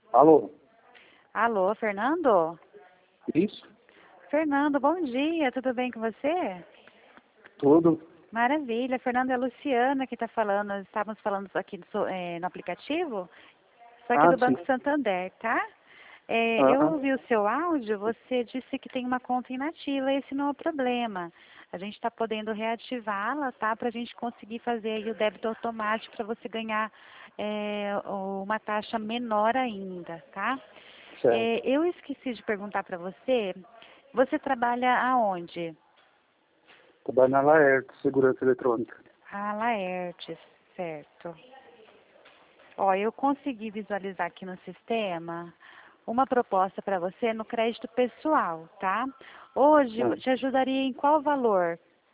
Alô? Alô, Fernando? Isso? Fernando, bom dia, tudo bem com você? Tudo? Maravilha, Fernando, é a Luciana que está falando, nós estávamos falando aqui no aplicativo, só aqui Ah, do sim. Banco Santander, tá? Eu Ah, ouvi o seu áudio, você disse que tem uma conta inativa, esse não é o problema. A gente está podendo reativá-la, tá? Para a gente conseguir fazer aí o débito automático para você ganhar uma taxa menor ainda, tá? certo. Eu esqueci de perguntar para você, você trabalha aonde? Trabalho na Laerte, segurança eletrônica. Ah, Laertes, certo. Ó, eu consegui visualizar aqui no sistema uma proposta para você no crédito pessoal, tá? Hoje Ah, te ajudaria em qual valor?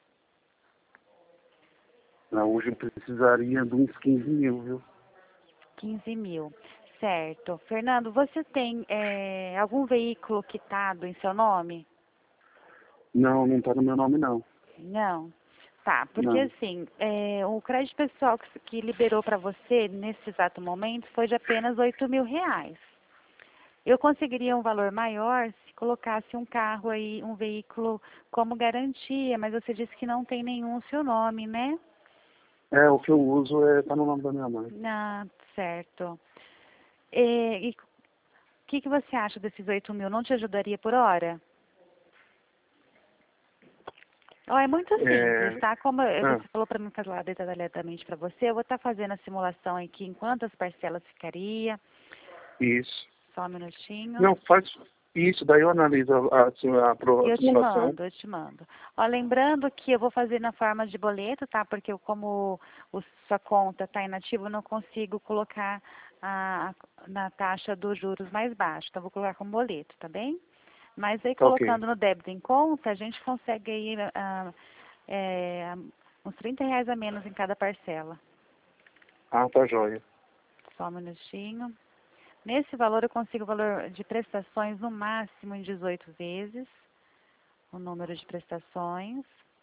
hoje eu precisaria de uns 15 mil, viu? 15 mil. Certo. Fernando, você tem algum veículo quitado em seu nome? Não, não tá no meu nome, não. Não. Tá, porque Não. assim, o crédito pessoal que liberou para você nesse exato momento foi de apenas R$ 8.000. Eu conseguiria um valor maior se colocasse um carro aí, um veículo como garantia, mas você disse que não tem nenhum seu nome, né? É, o que eu uso tá no nome da minha mãe. Ah, certo. E o que você acha desses 8.000? Não te ajudaria por hora? Ó, é muito simples, É, tá? Como ah, você falou para mim falar detalhadamente para você, eu vou estar fazendo a simulação aqui em quantas parcelas ficaria. isso. Só um minutinho. Não, faz isso, daí eu analiso E a eu te simulação. mando, eu te mando. Ó, lembrando que eu vou fazer na forma de boleto, tá? Porque como sua conta está inativa, eu não consigo colocar na taxa dos juros mais baixo. Então, eu vou colocar como boleto, tá bem? Mas aí, Tá ok. colocando no débito em conta, a gente consegue aí uns R$ 30 a menos em cada parcela. Ah, tá jóia. Só um minutinho. Nesse valor, eu consigo o valor de prestações no máximo em 18 vezes. O número de prestações.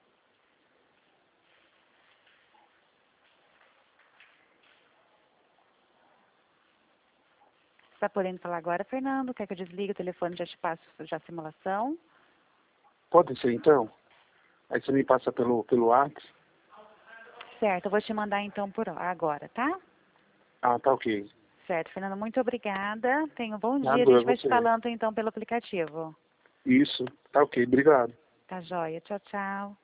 Está podendo falar agora, Fernando? Quer que eu desligue o telefone e já te passo já a simulação? Pode ser então? Aí você me passa pelo WhatsApp? Certo, eu vou te mandar então por agora, tá? Ah, tá ok. Certo, Fernando, muito obrigada. Tenha um bom dia. A Nada, é gente vai te você. falando então pelo aplicativo. Isso, tá ok, obrigado. Tá joia. Tchau, tchau.